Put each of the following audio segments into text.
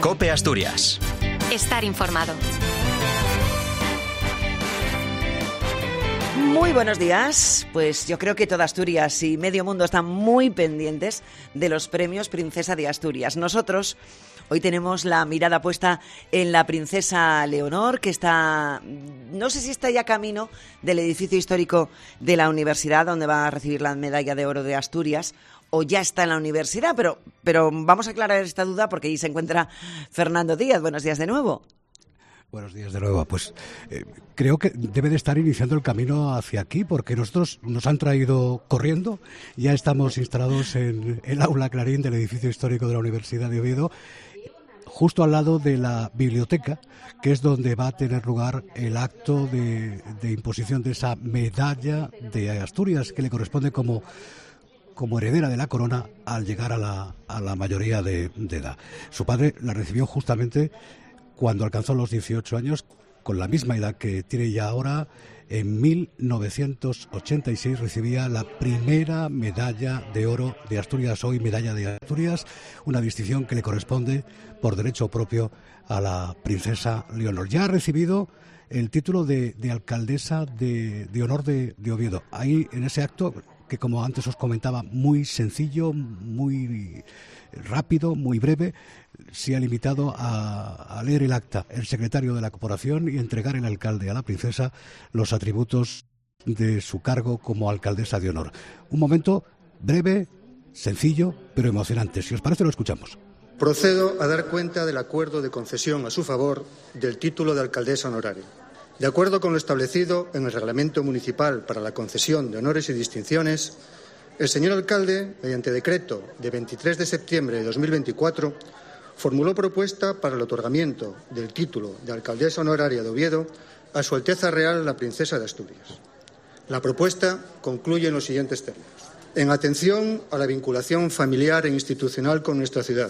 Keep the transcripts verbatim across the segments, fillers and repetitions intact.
COPE Asturias. Estar informado. Muy buenos días. Pues yo creo que toda Asturias y medio mundo están muy pendientes de los premios Princesa de Asturias. Nosotros hoy tenemos la mirada puesta en la princesa Leonor, que está, no sé si está ya camino del edificio histórico de la universidad, donde va a recibir la medalla de oro de Asturias, o ya está en la universidad, pero, pero vamos a aclarar esta duda porque ahí se encuentra Fernando Díaz. Buenos días de nuevo. Buenos días de nuevo. Pues eh, creo que debe de estar iniciando el camino hacia aquí, porque nosotros nos han traído corriendo. Ya estamos instalados en el aula Clarín del edificio histórico de la Universidad de Oviedo, justo al lado de la biblioteca, que es donde va a tener lugar el acto de, de imposición de esa medalla de Asturias, que le corresponde como, como heredera de la corona al llegar a la, a la mayoría de, de edad. Su padre la recibió justamente cuando alcanzó los dieciocho años, con la misma edad que tiene ya ahora. En mil novecientos ochenta y seis recibía la primera medalla de oro de Asturias, hoy medalla de Asturias, una distinción que le corresponde por derecho propio a la princesa Leonor. Ya ha recibido el título de, de alcaldesa de, de honor de, de Oviedo. Ahí, en ese acto, que como antes os comentaba, muy sencillo, muy rápido, muy breve, se ha limitado a, a leer el acta el secretario de la corporación y entregar el alcalde a la princesa los atributos de su cargo como alcaldesa de honor. Un momento breve, sencillo, pero emocionante. Si os parece, lo escuchamos. Procedo a dar cuenta del acuerdo de concesión a su favor del título de alcaldesa honoraria. De acuerdo con lo establecido en el Reglamento Municipal para la concesión de honores y distinciones, el señor alcalde, mediante decreto de veintitrés de septiembre de dos mil veinticuatro, formuló propuesta para el otorgamiento del título de alcaldesa honoraria de Oviedo a Su Alteza Real la Princesa de Asturias. La propuesta concluye en los siguientes términos. En atención a la vinculación familiar e institucional con nuestra ciudad,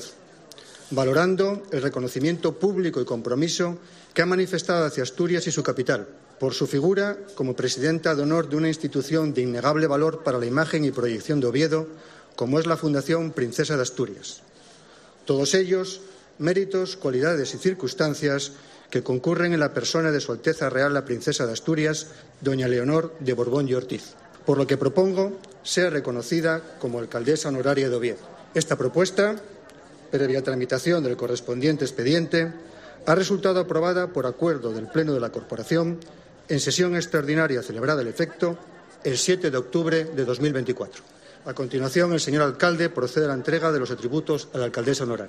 valorando el reconocimiento público y compromiso que ha manifestado hacia Asturias y su capital, por su figura como presidenta de honor de una institución de innegable valor para la imagen y proyección de Oviedo, como es la Fundación Princesa de Asturias. Todos ellos, méritos, cualidades y circunstancias que concurren en la persona de Su Alteza Real la Princesa de Asturias, doña Leonor de Borbón y Ortiz, por lo que propongo sea reconocida como alcaldesa honoraria de Oviedo. Esta propuesta, previa tramitación del correspondiente expediente, ha resultado aprobada por acuerdo del Pleno de la Corporación en sesión extraordinaria celebrada al efecto el siete de octubre de dos mil veinticuatro. A continuación, el señor alcalde procede a la entrega de los atributos a la alcaldesa honoraria.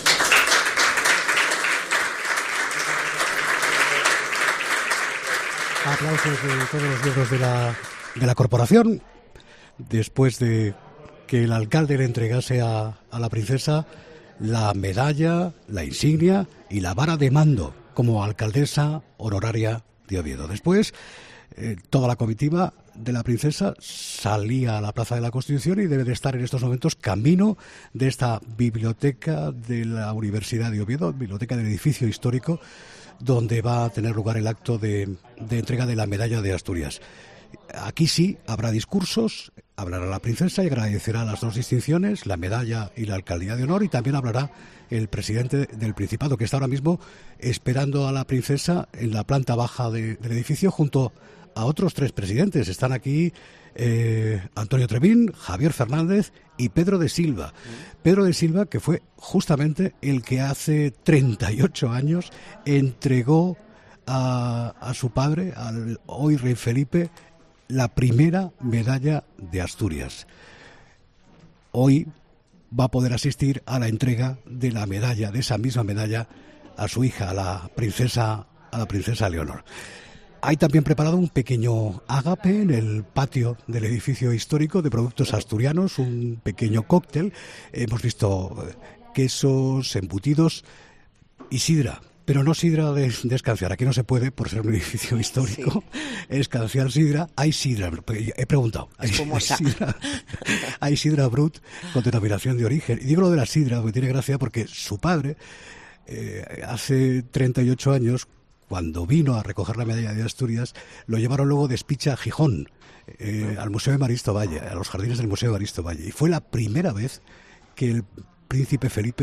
Aplausos de todos los miembros de la, de la corporación. Después de que el alcalde le entregase a, a la princesa la medalla, la insignia y la vara de mando como alcaldesa honoraria de Oviedo. Después, eh, toda la comitiva de la princesa salía a la Plaza de la Constitución y debe de estar en estos momentos camino de esta biblioteca de la Universidad de Oviedo, biblioteca del edificio histórico, donde va a tener lugar el acto de, de entrega de la medalla de Asturias. Aquí sí habrá discursos, hablará la princesa y agradecerá las dos distinciones, la medalla y la alcaldía de honor, y también hablará el presidente del Principado, que está ahora mismo esperando a la princesa en la planta baja de, del edificio junto a otros tres presidentes. Están aquí eh, Antonio Trevín, Javier Fernández y Pedro de Silva. Pedro de Silva, que fue justamente el que hace treinta y ocho años entregó a, a su padre, al hoy rey Felipe, la primera medalla de Asturias. Hoy va a poder asistir a la entrega de la medalla, de esa misma medalla, a su hija, a la princesa, a la princesa Leonor. Hay también preparado un pequeño ágape en el patio del edificio histórico de productos asturianos, un pequeño cóctel. Hemos visto quesos, embutidos y sidra. Pero no sidra de, de escanciar, aquí no se puede, por ser un edificio histórico, sí. Escanciar sidra. Hay sidra, he preguntado, hay, hay, sidra, hay sidra brut con denominación de origen. Y digo lo de la sidra, porque tiene gracia, porque su padre, eh, hace treinta y ocho años, cuando vino a recoger la medalla de Asturias, lo llevaron luego de Espicha a Gijón, eh, al Museo de Evaristo Valle, a los jardines del Museo de Evaristo Valle. Y fue la primera vez que el príncipe Felipe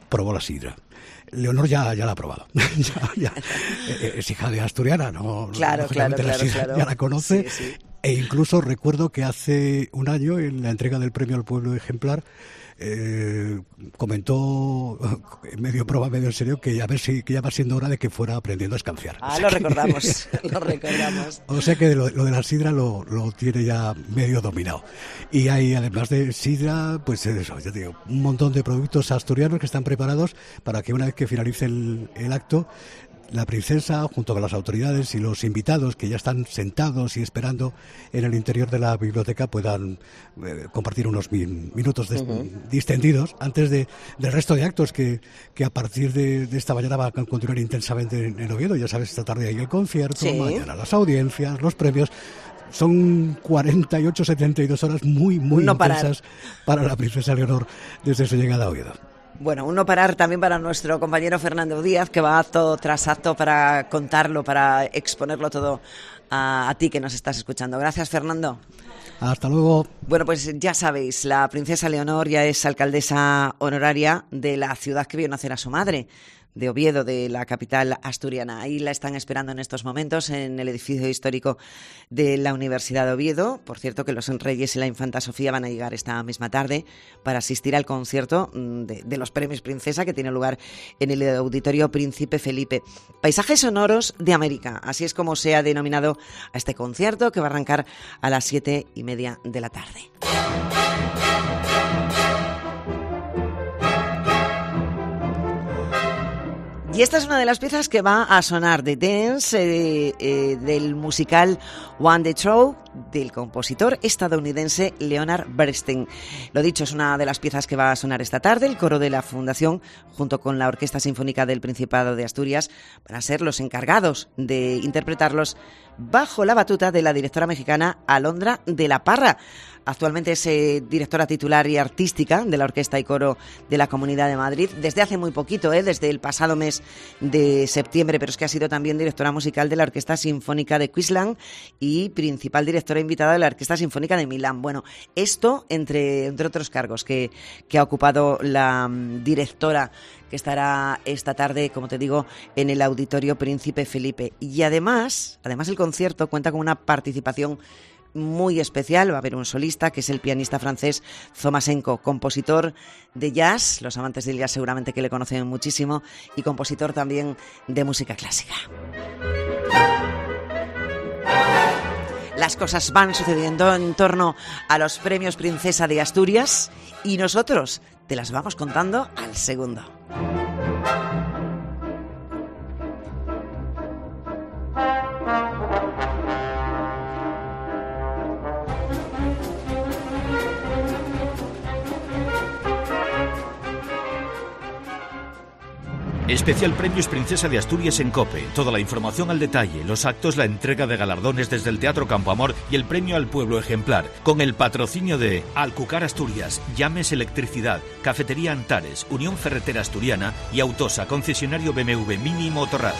probó la sidra. Leonor ya, ya la ha probado. ya, ya, es hija de asturiana, ¿no? Claro, claro, claro, la claro. Ya la conoce. Sí, sí. E incluso recuerdo que hace un año, en la entrega del premio al pueblo ejemplar, eh, comentó, medio broma, medio en serio, que a ver si que ya va siendo hora de que fuera aprendiendo a escanciar. Ah, o sea lo que, recordamos, lo recordamos. O sea que lo, lo de la sidra lo, lo tiene ya medio dominado. Y hay, además de sidra, pues eso, yo digo, un montón de productos asturianos que están preparados para que una vez que finalice el, el acto, la princesa, junto con las autoridades y los invitados que ya están sentados y esperando en el interior de la biblioteca, puedan eh, compartir unos mi, minutos de, uh-huh. distendidos antes de, del resto de actos que, que a partir de, de esta mañana van a continuar intensamente en, en Oviedo. Ya sabes, esta tarde hay el concierto, sí. Mañana las audiencias, los premios. Son cuarenta y ocho, setenta y dos horas muy, muy no intensas parar. Para la princesa Leonor desde su llegada a Oviedo. Bueno, un no parar también para nuestro compañero Fernando Díaz, que va acto tras acto para contarlo, para exponerlo todo a, a ti que nos estás escuchando. Gracias, Fernando. Hasta luego. Bueno, pues ya sabéis, la princesa Leonor ya es alcaldesa honoraria de la ciudad que vio nacer a su madre, de Oviedo, de la capital asturiana. Ahí la están esperando en estos momentos en el edificio histórico de la Universidad de Oviedo. Por cierto, que los reyes y la infanta Sofía van a llegar esta misma tarde para asistir al concierto de, de los premios Princesa, que tiene lugar en el Auditorio Príncipe Felipe. Paisajes sonoros de América, así es como se ha denominado a este concierto, que va a arrancar a las siete y media de la tarde. Y esta es una de las piezas que va a sonar de Dance, eh, eh, del musical One Day Show, del compositor estadounidense Leonard Bernstein. Lo dicho, es una de las piezas que va a sonar esta tarde. El coro de la Fundación, junto con la Orquesta Sinfónica del Principado de Asturias, van a ser los encargados de interpretarlos bajo la batuta de la directora mexicana Alondra de la Parra. Actualmente es eh, directora titular y artística de la Orquesta y Coro de la Comunidad de Madrid desde hace muy poquito, eh, desde el pasado mes de septiembre, pero es que ha sido también directora musical de la Orquesta Sinfónica de Queensland y principal directora invitada de la Orquesta Sinfónica de Milán. Bueno, esto entre, entre otros cargos que, que ha ocupado la um, directora, que estará esta tarde, como te digo, en el Auditorio Príncipe Felipe. Y además, además el concierto cuenta con una participación muy especial. Va a haber un solista, que es el pianista francés Zomasenko, compositor de jazz, los amantes del jazz seguramente que le conocen muchísimo, y compositor también de música clásica. Las cosas van sucediendo en torno a los premios Princesa de Asturias y nosotros te las vamos contando al segundo. Especial Premios Princesa de Asturias en COPE. Toda la información al detalle, los actos, la entrega de galardones desde el Teatro Campo Amor y el premio al pueblo ejemplar. Con el patrocinio de Alcucar Asturias, Llames Electricidad, Cafetería Antares, Unión Ferretera Asturiana y Autosa, concesionario B M W Mini Motorrad.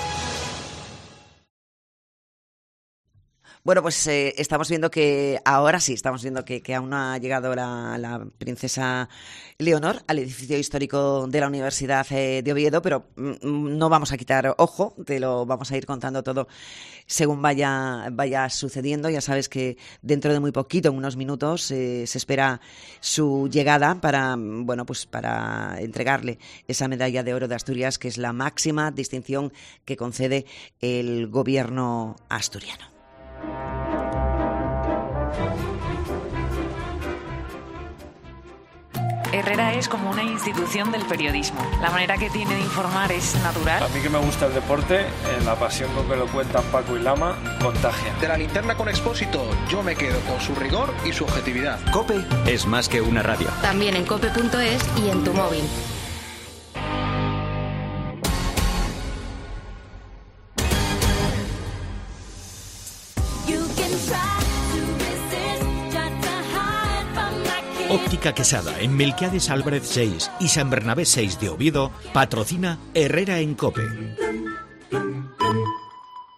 Bueno, pues eh, estamos viendo que ahora sí, estamos viendo que, que aún no ha llegado la, la princesa Leonor al edificio histórico de la Universidad eh, de Oviedo, pero mm, no vamos a quitar ojo, te lo vamos a ir contando todo según vaya, vaya sucediendo. Ya sabes que dentro de muy poquito, en unos minutos, eh, se espera su llegada para, bueno, pues para entregarle esa medalla de oro de Asturias, que es la máxima distinción que concede el gobierno asturiano. Herrera es como una institución del periodismo. La manera que tiene de informar es natural. A mí que me gusta el deporte, la pasión con que lo cuentan Paco y Lama contagia. De la linterna con Expósito, yo me quedo con su rigor y su objetividad. COPE es más que una radio. También en cope punto es y en tu móvil. Óptica Quesada, en Melquiades Álvarez seis y San Bernabé seis de Oviedo, patrocina Herrera en COPE.